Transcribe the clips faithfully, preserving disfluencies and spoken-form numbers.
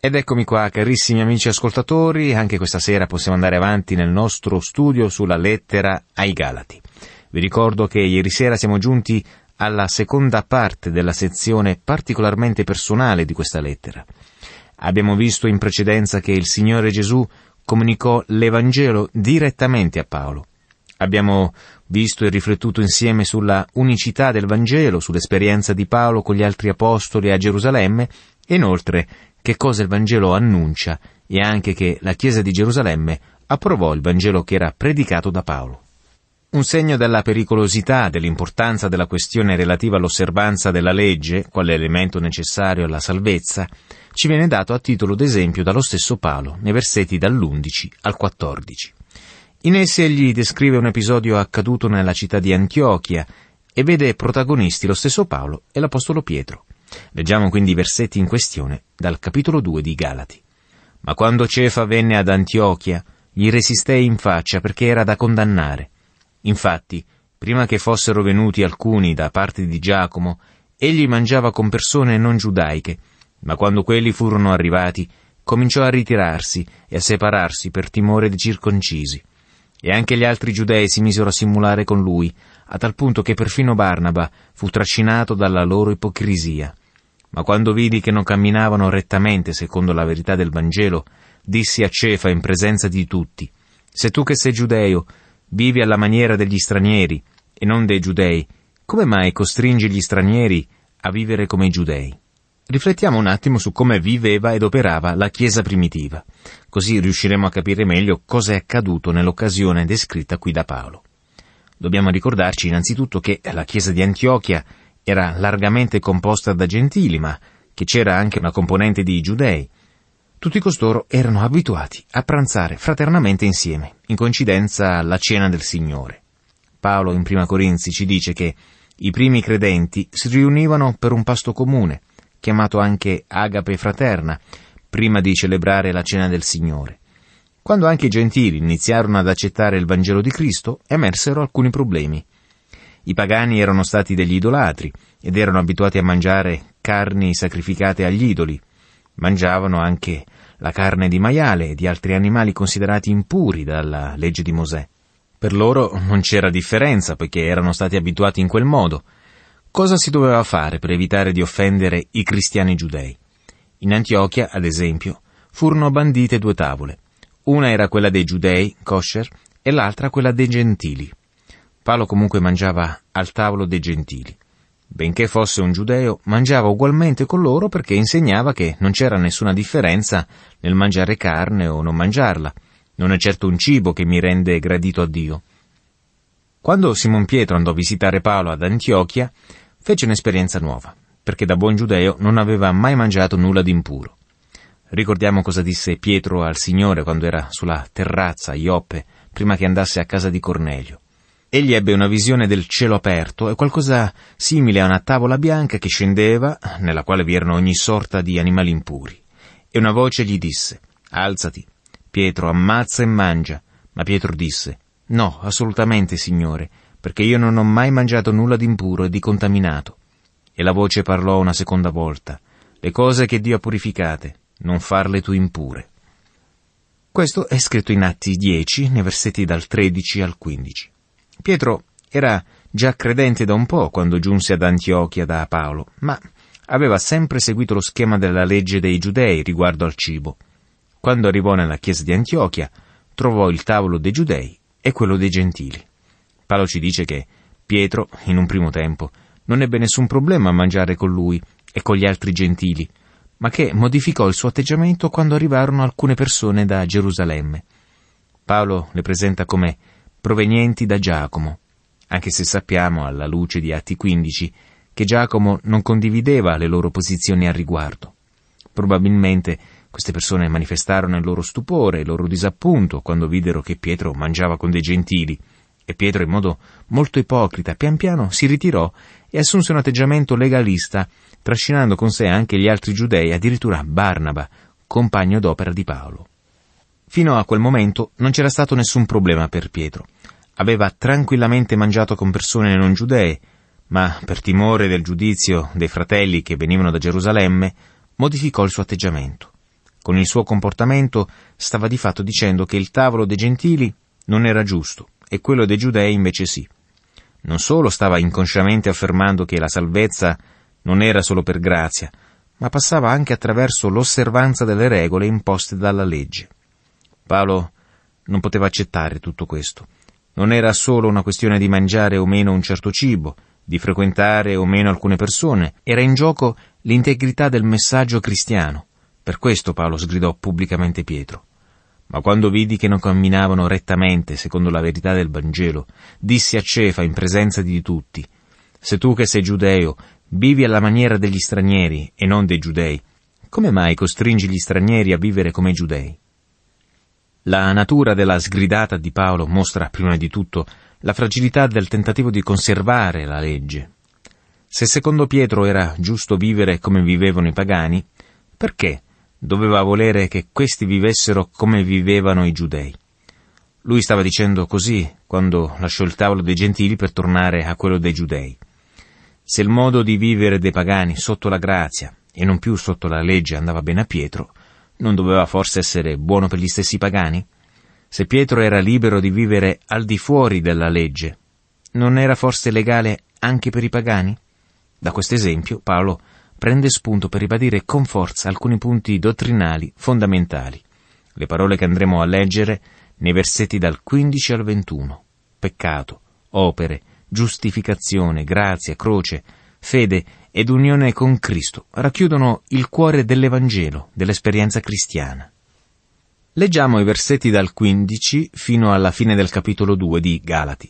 Ed eccomi qua, carissimi amici ascoltatori, anche questa sera possiamo andare avanti nel nostro studio sulla lettera ai Galati. Vi ricordo che ieri sera siamo giunti alla seconda parte della sezione particolarmente personale di questa lettera. Abbiamo visto in precedenza che il Signore Gesù comunicò l'Evangelo direttamente a Paolo. Abbiamo visto e riflettuto insieme sulla unicità del Vangelo, sull'esperienza di Paolo con gli altri apostoli a Gerusalemme e inoltre che cosa il Vangelo annuncia e anche che la Chiesa di Gerusalemme approvò il Vangelo che era predicato da Paolo. Un segno della pericolosità, dell'importanza della questione relativa all'osservanza della legge, quale elemento necessario alla salvezza, ci viene dato a titolo d'esempio dallo stesso Paolo, nei versetti dall'undici al quattordici. In essi egli descrive un episodio accaduto nella città di Antiochia e vede protagonisti lo stesso Paolo e l'apostolo Pietro. Leggiamo quindi i versetti in questione dal capitolo due di Galati. Ma quando Cefa venne ad Antiochia, gli resistei in faccia perché era da condannare. Infatti, prima che fossero venuti alcuni da parte di Giacomo, egli mangiava con persone non giudaiche, ma quando quelli furono arrivati, cominciò a ritirarsi e a separarsi per timore dei circoncisi. E anche gli altri giudei si misero a simulare con lui, a tal punto che perfino Barnaba fu trascinato dalla loro ipocrisia. Ma quando vidi che non camminavano rettamente secondo la verità del Vangelo, dissi a Cefa in presenza di tutti: se tu che sei giudeo vivi alla maniera degli stranieri e non dei giudei, come mai costringi gli stranieri a vivere come i giudei? Riflettiamo un attimo su come viveva ed operava la Chiesa primitiva, così riusciremo a capire meglio cosa è accaduto nell'occasione descritta qui da Paolo. Dobbiamo ricordarci innanzitutto che la Chiesa di Antiochia era largamente composta da gentili, ma che c'era anche una componente di giudei. Tutti costoro erano abituati a pranzare fraternamente insieme, in coincidenza alla cena del Signore. Paolo in Prima Corinzi ci dice che i primi credenti si riunivano per un pasto comune, chiamato anche agape fraterna, prima di celebrare la cena del Signore. Quando anche i gentili iniziarono ad accettare il Vangelo di Cristo, emersero alcuni problemi. I pagani erano stati degli idolatri ed erano abituati a mangiare carni sacrificate agli idoli. Mangiavano anche la carne di maiale e di altri animali considerati impuri dalla legge di Mosè. Per loro non c'era differenza, poiché erano stati abituati in quel modo. Cosa si doveva fare per evitare di offendere i cristiani giudei? In Antiochia, ad esempio, furono bandite due tavole. Una era quella dei giudei, kosher, e l'altra quella dei gentili. Paolo comunque mangiava al tavolo dei gentili. Benché fosse un giudeo, mangiava ugualmente con loro perché insegnava che non c'era nessuna differenza nel mangiare carne o non mangiarla. Non è certo un cibo che mi rende gradito a Dio. Quando Simon Pietro andò a visitare Paolo ad Antiochia, fece un'esperienza nuova, perché da buon giudeo non aveva mai mangiato nulla di impuro. Ricordiamo cosa disse Pietro al Signore quando era sulla terrazza a Ioppe, prima che andasse a casa di Cornelio. Egli ebbe una visione del cielo aperto e qualcosa simile a una tavola bianca che scendeva, nella quale vi erano ogni sorta di animali impuri. E una voce gli disse: «Alzati, Pietro, ammazza e mangia». Ma Pietro disse: «No, assolutamente, Signore, perché io non ho mai mangiato nulla di impuro e di contaminato». E la voce parlò una seconda volta: «Le cose che Dio ha purificate, non farle tu impure». Questo è scritto in Atti dieci, nei versetti dal tredici al quindici. Pietro era già credente da un po' quando giunse ad Antiochia da Paolo, ma aveva sempre seguito lo schema della legge dei giudei riguardo al cibo. Quando arrivò nella chiesa di Antiochia, trovò il tavolo dei giudei e quello dei gentili. Paolo ci dice che Pietro, in un primo tempo, non ebbe nessun problema a mangiare con lui e con gli altri gentili, ma che modificò il suo atteggiamento quando arrivarono alcune persone da Gerusalemme. Paolo le presenta come provenienti da Giacomo, anche se sappiamo, alla luce di Atti quindici, che Giacomo non condivideva le loro posizioni al riguardo. Probabilmente queste persone manifestarono il loro stupore, il loro disappunto quando videro che Pietro mangiava con dei gentili, e Pietro, in modo molto ipocrita, pian piano si ritirò e assunse un atteggiamento legalista, trascinando con sé anche gli altri giudei, addirittura Barnaba, compagno d'opera di Paolo. Fino a quel momento non c'era stato nessun problema per Pietro. Aveva tranquillamente mangiato con persone non giudee, ma per timore del giudizio dei fratelli che venivano da Gerusalemme, modificò il suo atteggiamento. Con il suo comportamento stava di fatto dicendo che il tavolo dei gentili non era giusto e quello dei giudei invece sì. Non solo stava inconsciamente affermando che la salvezza non era solo per grazia, ma passava anche attraverso l'osservanza delle regole imposte dalla legge. Paolo non poteva accettare tutto questo. Non era solo una questione di mangiare o meno un certo cibo, di frequentare o meno alcune persone, era in gioco l'integrità del messaggio cristiano. Per questo Paolo sgridò pubblicamente Pietro. Ma quando vidi che non camminavano rettamente secondo la verità del Vangelo, dissi a Cefa in presenza di tutti: se tu che sei giudeo vivi alla maniera degli stranieri e non dei giudei, come mai costringi gli stranieri a vivere come giudei? La natura della sgridata di Paolo mostra, prima di tutto, la fragilità del tentativo di conservare la legge. Se secondo Pietro era giusto vivere come vivevano i pagani, perché doveva volere che questi vivessero come vivevano i giudei? Lui stava dicendo così quando lasciò il tavolo dei gentili per tornare a quello dei giudei. Se il modo di vivere dei pagani sotto la grazia e non più sotto la legge andava bene a Pietro, non doveva forse essere buono per gli stessi pagani? Se Pietro era libero di vivere al di fuori della legge, non era forse legale anche per i pagani? Da questo esempio Paolo prende spunto per ribadire con forza alcuni punti dottrinali fondamentali. Le parole che andremo a leggere nei versetti dal quindici al ventuno. Peccato, opere, giustificazione, grazia, croce, fede ed unione con Cristo racchiudono il cuore dell'Evangelo, dell'esperienza cristiana. Leggiamo i versetti dal quindici fino alla fine del capitolo due di Galati.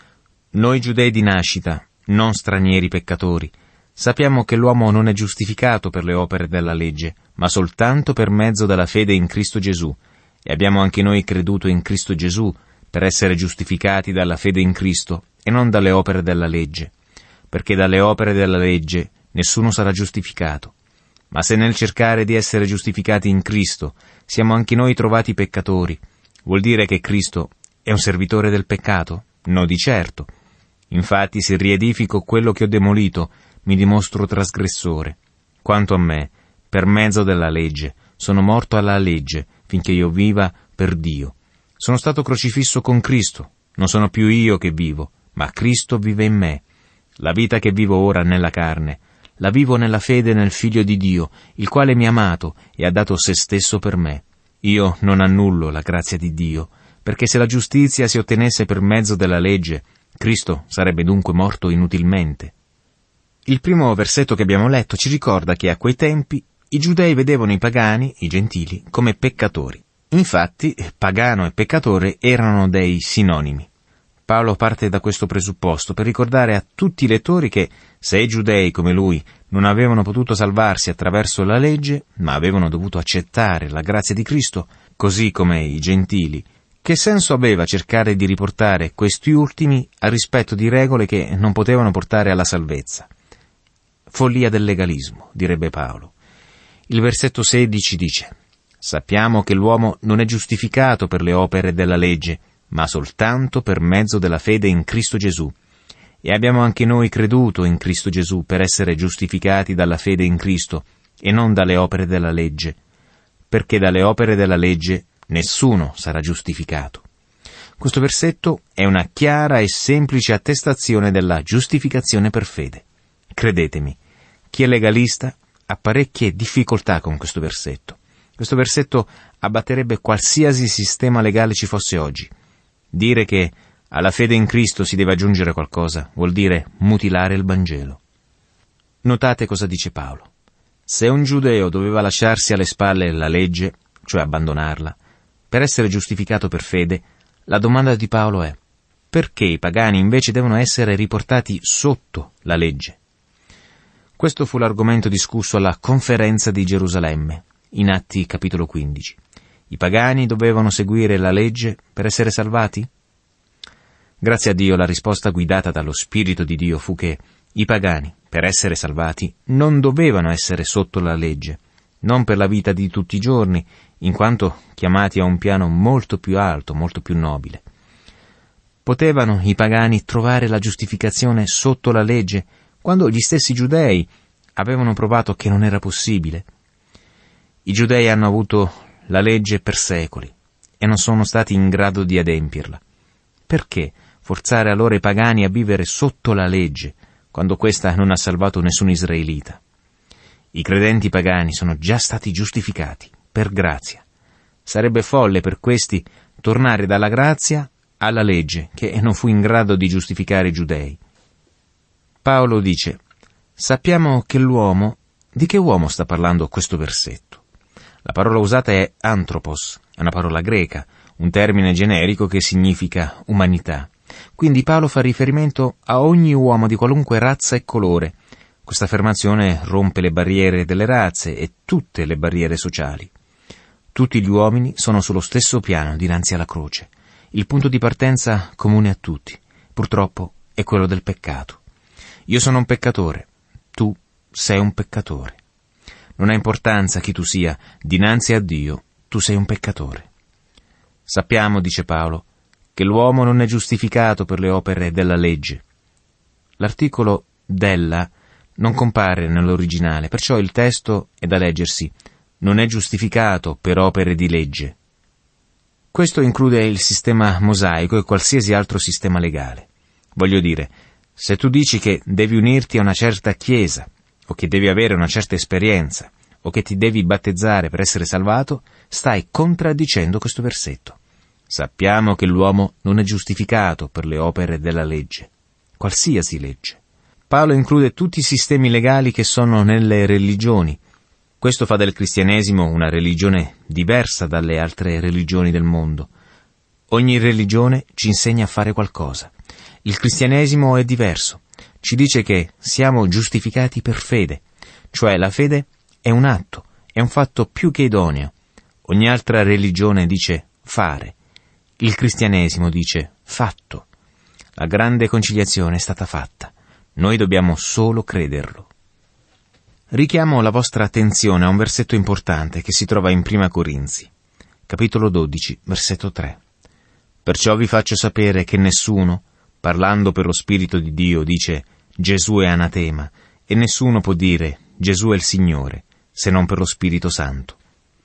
Noi giudei di nascita, non stranieri peccatori, sappiamo che l'uomo non è giustificato per le opere della legge, ma soltanto per mezzo della fede in Cristo Gesù, e abbiamo anche noi creduto in Cristo Gesù per essere giustificati dalla fede in Cristo e non dalle opere della legge, perché dalle opere della legge nessuno sarà giustificato. Ma se nel cercare di essere giustificati in Cristo siamo anche noi trovati peccatori, vuol dire che Cristo è un servitore del peccato? No, di certo. Infatti, se riedifico quello che ho demolito, mi dimostro trasgressore. Quanto a me, per mezzo della legge, sono morto alla legge, finché io viva per Dio. Sono stato crocifisso con Cristo. Non sono più io che vivo, ma Cristo vive in me. La vita che vivo ora nella carne, la vivo nella fede nel Figlio di Dio, il quale mi ha amato e ha dato se stesso per me. Io non annullo la grazia di Dio, perché se la giustizia si ottenesse per mezzo della legge, Cristo sarebbe dunque morto inutilmente. Il primo versetto che abbiamo letto ci ricorda che a quei tempi i giudei vedevano i pagani, i gentili, come peccatori. Infatti, pagano e peccatore erano dei sinonimi. Paolo parte da questo presupposto per ricordare a tutti i lettori che, se i giudei come lui non avevano potuto salvarsi attraverso la legge, ma avevano dovuto accettare la grazia di Cristo, così come i gentili, che senso aveva cercare di riportare questi ultimi al rispetto di regole che non potevano portare alla salvezza? Follia del legalismo, direbbe Paolo. Il versetto sedici dice: sappiamo che l'uomo non è giustificato per le opere della legge, ma soltanto per mezzo della fede in Cristo Gesù. E abbiamo anche noi creduto in Cristo Gesù per essere giustificati dalla fede in Cristo e non dalle opere della legge, perché dalle opere della legge nessuno sarà giustificato. Questo versetto è una chiara e semplice attestazione della giustificazione per fede. Credetemi, chi è legalista ha parecchie difficoltà con questo versetto. Questo versetto abbatterebbe qualsiasi sistema legale ci fosse oggi. Dire che alla fede in Cristo si deve aggiungere qualcosa vuol dire mutilare il Vangelo. Notate cosa dice Paolo. Se un giudeo doveva lasciarsi alle spalle la legge, cioè abbandonarla, per essere giustificato per fede, la domanda di Paolo è: perché i pagani invece devono essere riportati sotto la legge? Questo fu l'argomento discusso alla conferenza di Gerusalemme, in Atti capitolo quindici. I pagani dovevano seguire la legge per essere salvati? Grazie a Dio la risposta guidata dallo Spirito di Dio fu che i pagani, per essere salvati, non dovevano essere sotto la legge, non per la vita di tutti i giorni, in quanto chiamati a un piano molto più alto, molto più nobile. Potevano i pagani trovare la giustificazione sotto la legge, quando gli stessi giudei avevano provato che non era possibile? I giudei hanno avuto la legge per secoli e non sono stati in grado di adempierla. Perché forzare allora i pagani a vivere sotto la legge, quando questa non ha salvato nessun israelita? I credenti pagani sono già stati giustificati, per grazia. Sarebbe folle per questi tornare dalla grazia alla legge, che non fu in grado di giustificare i giudei. Paolo dice: sappiamo che l'uomo... Di che uomo sta parlando questo versetto? La parola usata è anthropos, è una parola greca, un termine generico che significa umanità. Quindi Paolo fa riferimento a ogni uomo di qualunque razza e colore. Questa affermazione rompe le barriere delle razze e tutte le barriere sociali. Tutti gli uomini sono sullo stesso piano dinanzi alla croce. Il punto di partenza comune a tutti, purtroppo, è quello del peccato. Io sono un peccatore, tu sei un peccatore. Non ha importanza chi tu sia, dinanzi a Dio tu sei un peccatore. Sappiamo, dice Paolo, che l'uomo non è giustificato per le opere della legge. L'articolo della non compare nell'originale, perciò il testo è da leggersi: non è giustificato per opere di legge. Questo include il sistema mosaico e qualsiasi altro sistema legale. Voglio dire, se tu dici che devi unirti a una certa chiesa, o che devi avere una certa esperienza, o che ti devi battezzare per essere salvato, stai contraddicendo questo versetto. Sappiamo che l'uomo non è giustificato per le opere della legge, qualsiasi legge. Paolo include tutti i sistemi legali che sono nelle religioni. Questo fa del cristianesimo una religione diversa dalle altre religioni del mondo. Ogni religione ci insegna a fare qualcosa. Il cristianesimo è diverso. Ci dice che siamo giustificati per fede, cioè la fede è un atto, è un fatto più che idoneo. Ogni altra religione dice fare. Il cristianesimo dice fatto. La grande conciliazione è stata fatta. Noi dobbiamo solo crederlo. Richiamo la vostra attenzione a un versetto importante che si trova in Prima Corinzi, capitolo dodici, versetto tre. Perciò vi faccio sapere che nessuno, parlando per lo Spirito di Dio, dice Gesù è anatema, e nessuno può dire Gesù è il Signore, se non per lo Spirito Santo.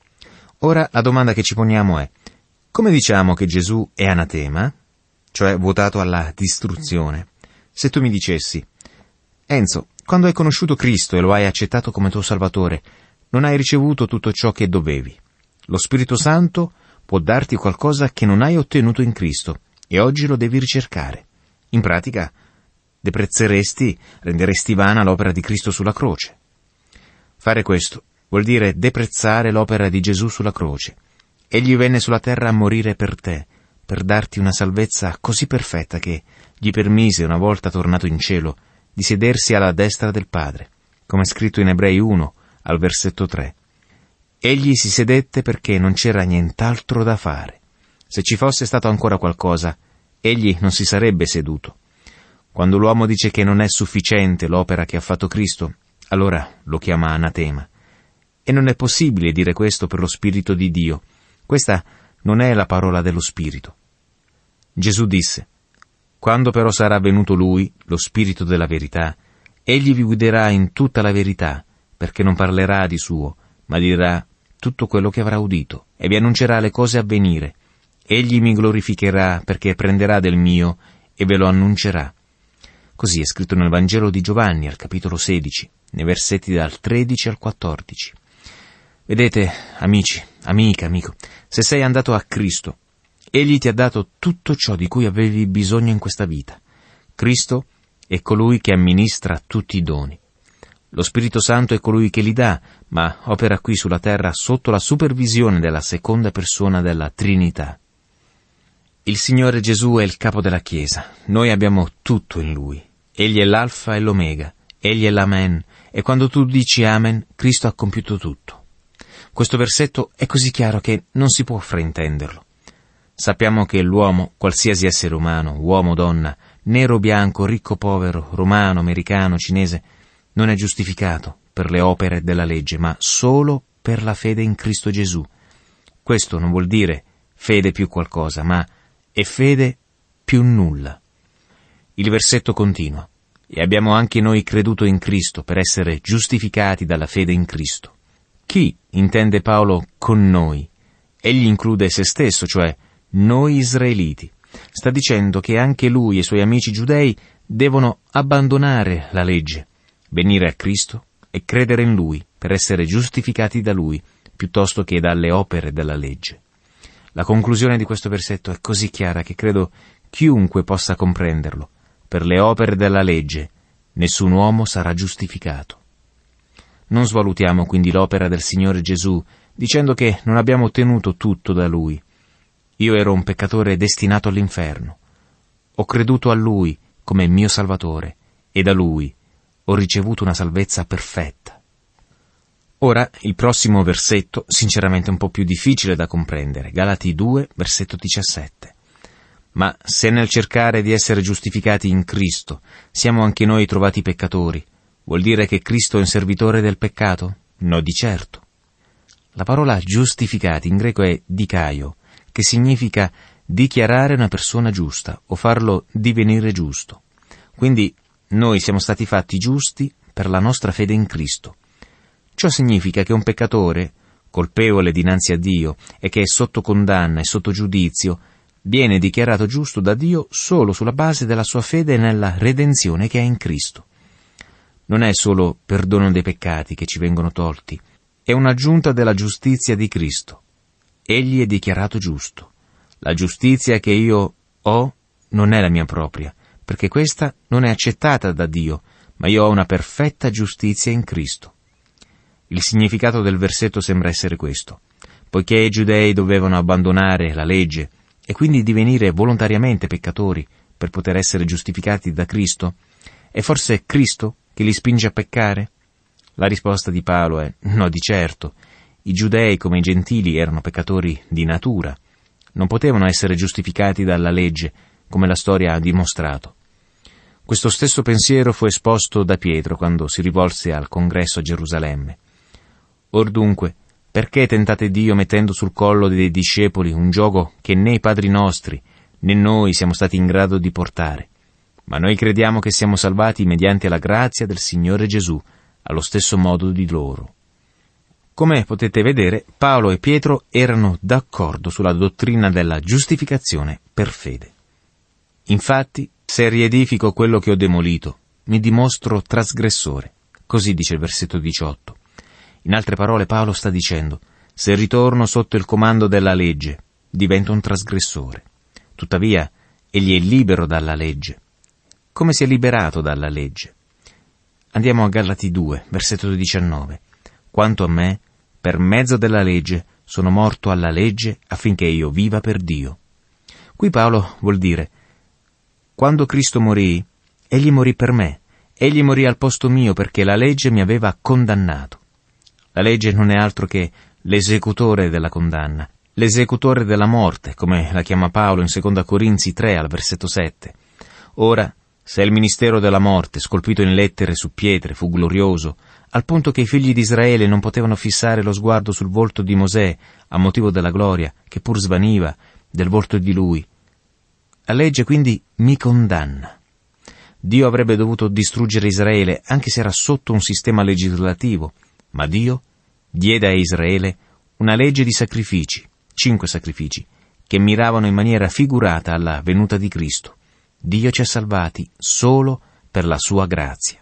Ora la domanda che ci poniamo è: come diciamo che Gesù è anatema, cioè votato alla distruzione? Se tu mi dicessi: Enzo, quando hai conosciuto Cristo e lo hai accettato come tuo Salvatore, non hai ricevuto tutto ciò che dovevi. Lo Spirito Santo può darti qualcosa che non hai ottenuto in Cristo e oggi lo devi ricercare. In pratica, deprezzeresti, renderesti vana l'opera di Cristo sulla croce. Fare questo vuol dire deprezzare l'opera di Gesù sulla croce. Egli venne sulla terra a morire per te, per darti una salvezza così perfetta che gli permise, una volta tornato in cielo, di sedersi alla destra del Padre, come è scritto in Ebrei uno, al versetto tre. Egli si sedette perché non c'era nient'altro da fare. Se ci fosse stato ancora qualcosa, egli non si sarebbe seduto. Quando l'uomo dice che non è sufficiente l'opera che ha fatto Cristo, allora lo chiama anatema. E non è possibile dire questo per lo Spirito di Dio. Questa non è la parola dello Spirito. Gesù disse: quando però sarà venuto Lui, lo Spirito della verità, egli vi guiderà in tutta la verità, perché non parlerà di suo, ma dirà tutto quello che avrà udito, e vi annuncerà le cose a venire. Egli mi glorificherà, perché prenderà del mio e ve lo annuncerà. Così è scritto nel Vangelo di Giovanni, al capitolo sedici, nei versetti dal tredici al quattordici. Vedete, amici, amica, amico, se sei andato a Cristo, egli ti ha dato tutto ciò di cui avevi bisogno in questa vita. Cristo è colui che amministra tutti i doni. Lo Spirito Santo è colui che li dà, ma opera qui sulla terra sotto la supervisione della seconda persona della Trinità. Il Signore Gesù è il capo della Chiesa. Noi abbiamo tutto in Lui. Egli è l'Alfa e l'Omega. Egli è l'Amen. E quando tu dici Amen, Cristo ha compiuto tutto. Questo versetto è così chiaro che non si può fraintenderlo. Sappiamo che l'uomo, qualsiasi essere umano, uomo, donna, nero, bianco, ricco, povero, romano, americano, cinese, non è giustificato per le opere della legge, ma solo per la fede in Cristo Gesù. Questo non vuol dire fede più qualcosa, ma è fede più nulla. Il versetto continua: e abbiamo anche noi creduto in Cristo per essere giustificati dalla fede in Cristo. Chi intende Paolo con noi? Egli include se stesso, cioè noi israeliti. Sta dicendo che anche lui e i suoi amici giudei devono abbandonare la legge, venire a Cristo e credere in Lui per essere giustificati da Lui, piuttosto che dalle opere della legge. La conclusione di questo versetto è così chiara che credo chiunque possa comprenderlo. Per le opere della legge nessun uomo sarà giustificato. Non svalutiamo quindi l'opera del Signore Gesù, dicendo che non abbiamo ottenuto tutto da Lui. Io ero un peccatore destinato all'inferno. Ho creduto a Lui come mio Salvatore e da Lui ho ricevuto una salvezza perfetta. Ora, il prossimo versetto, sinceramente un po' più difficile da comprendere, Galati due, versetto diciassette. Ma se nel cercare di essere giustificati in Cristo siamo anche noi trovati peccatori, vuol dire che Cristo è un servitore del peccato? No, di certo. La parola giustificati in greco è dikaio, che significa dichiarare una persona giusta o farlo divenire giusto. Quindi noi siamo stati fatti giusti per la nostra fede in Cristo. Ciò significa che un peccatore, colpevole dinanzi a Dio e che è sotto condanna e sotto giudizio, viene dichiarato giusto da Dio solo sulla base della sua fede nella redenzione che ha in Cristo. Non è solo perdono dei peccati che ci vengono tolti, è un'aggiunta della giustizia di Cristo. Egli è dichiarato giusto. La giustizia che io ho non è la mia propria, perché questa non è accettata da Dio, ma io ho una perfetta giustizia in Cristo. Il significato del versetto sembra essere questo. Poiché i giudei dovevano abbandonare la legge e quindi divenire volontariamente peccatori per poter essere giustificati da Cristo, è forse Cristo che li spinge a peccare? La risposta di Paolo è no, di certo. I giudei come i gentili erano peccatori di natura. Non potevano essere giustificati dalla legge, come la storia ha dimostrato. Questo stesso pensiero fu esposto da Pietro quando si rivolse al congresso a Gerusalemme. Or dunque, perché tentate Dio mettendo sul collo dei discepoli un giogo che né i padri nostri, né noi siamo stati in grado di portare? Ma noi crediamo che siamo salvati mediante la grazia del Signore Gesù, allo stesso modo di loro. Come potete vedere, Paolo e Pietro erano d'accordo sulla dottrina della giustificazione per fede. Infatti, se riedifico quello che ho demolito, mi dimostro trasgressore. Così dice il versetto diciotto. In altre parole, Paolo sta dicendo, se ritorno sotto il comando della legge, divento un trasgressore. Tuttavia, egli è libero dalla legge. Come si è liberato dalla legge? Andiamo a Galati due, versetto diciannove. Quanto a me, per mezzo della legge, sono morto alla legge affinché io viva per Dio. Qui Paolo vuol dire, quando Cristo morì, egli morì per me, egli morì al posto mio perché la legge mi aveva condannato. La legge non è altro che l'esecutore della condanna, l'esecutore della morte, come la chiama Paolo in seconda Corinzi tre al versetto sette. Ora, se il ministero della morte, scolpito in lettere su pietre, fu glorioso, al punto che i figli di Israele non potevano fissare lo sguardo sul volto di Mosè, a motivo della gloria, che pur svaniva, del volto di lui. La legge quindi mi condanna. Dio avrebbe dovuto distruggere Israele, anche se era sotto un sistema legislativo, ma Dio diede a Israele una legge di sacrifici, cinque sacrifici, che miravano in maniera figurata alla venuta di Cristo. Dio ci ha salvati solo per la sua grazia.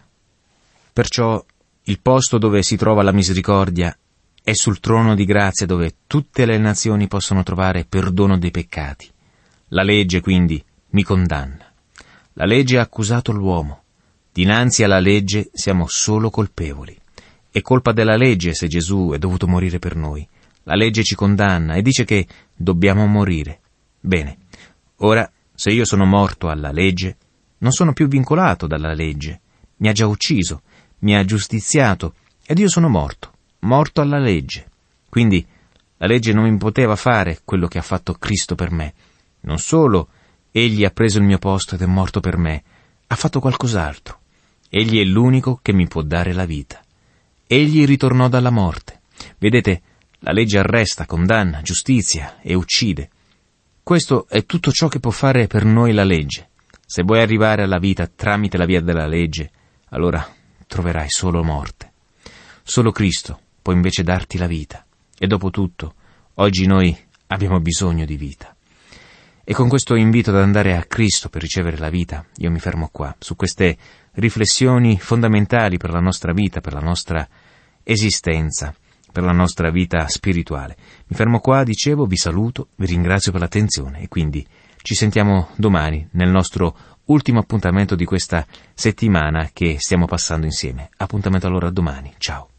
Perciò il posto dove si trova la misericordia è sul trono di grazia dove tutte le nazioni possono trovare perdono dei peccati. La legge quindi mi condanna. La legge ha accusato l'uomo. Dinanzi alla legge siamo solo colpevoli. È colpa della legge se Gesù è dovuto morire per noi. La legge ci condanna e dice che dobbiamo morire. Bene, ora, se io sono morto alla legge, non sono più vincolato dalla legge. Mi ha già ucciso, mi ha giustiziato, ed io sono morto, morto alla legge. Quindi la legge non mi poteva fare quello che ha fatto Cristo per me. Non solo egli ha preso il mio posto ed è morto per me, ha fatto qualcos'altro. Egli è l'unico che mi può dare la vita. Egli ritornò dalla morte. Vedete, la legge arresta, condanna, giustizia e uccide. Questo è tutto ciò che può fare per noi la legge. Se vuoi arrivare alla vita tramite la via della legge, allora troverai solo morte. Solo Cristo può invece darti la vita. E dopo tutto, oggi noi abbiamo bisogno di vita. E con questo invito ad andare a Cristo per ricevere la vita, io mi fermo qua, su queste riflessioni fondamentali per la nostra vita, per la nostra esistenza, per la nostra vita spirituale. Mi fermo qua, dicevo, vi saluto, vi ringrazio per l'attenzione e quindi ci sentiamo domani nel nostro ultimo appuntamento di questa settimana che stiamo passando insieme. Appuntamento allora domani. Ciao.